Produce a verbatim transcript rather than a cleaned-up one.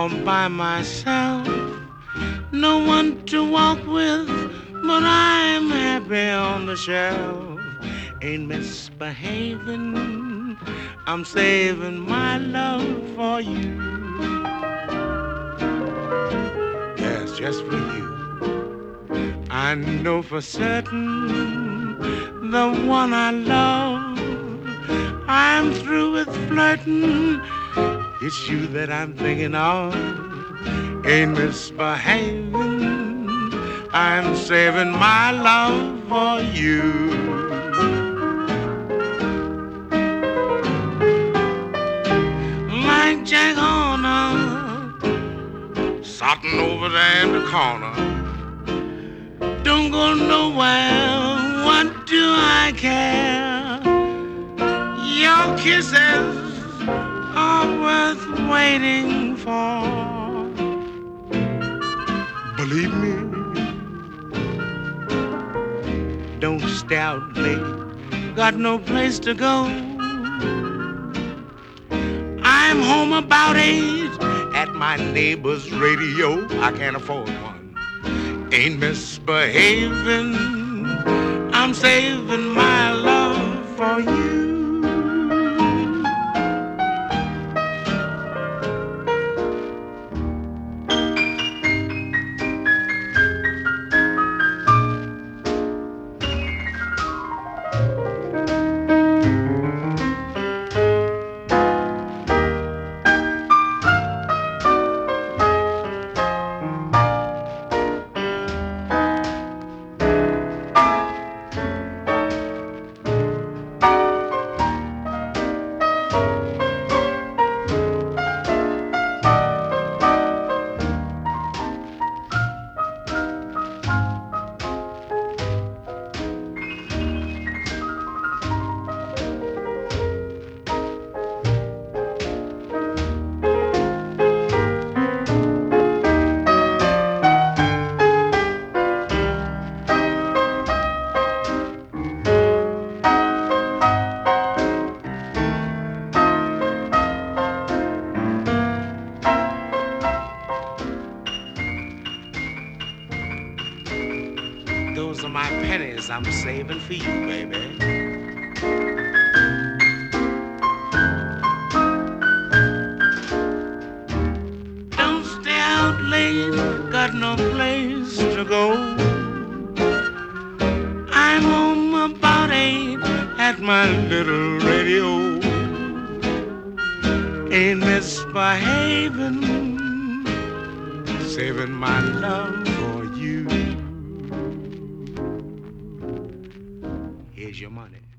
all by myself. No one to walk with, but I'm happy on the shelf. Ain't misbehaving, I'm saving my love for you. Yes, just for you. I know for certain the one I love. I'm through with flirting. It's you that I'm thinking of. Ain't misbehaving, I'm saving my love for you. Like Jack Horner, sitting over there in the corner. Don't go nowhere, what do I care? Your kisses are worth waiting for. Believe me, don't stay out late, got no place to go. I'm home about eight at my neighbor's radio. I can't afford one. Ain't misbehaving, I'm saving my love for you. Those are my pennies I'm saving for you, baby. Don't stay out late, got no place to go. I'm home about eight at my little radio. Ain't misbehaving, saving my love for you. Here's your money.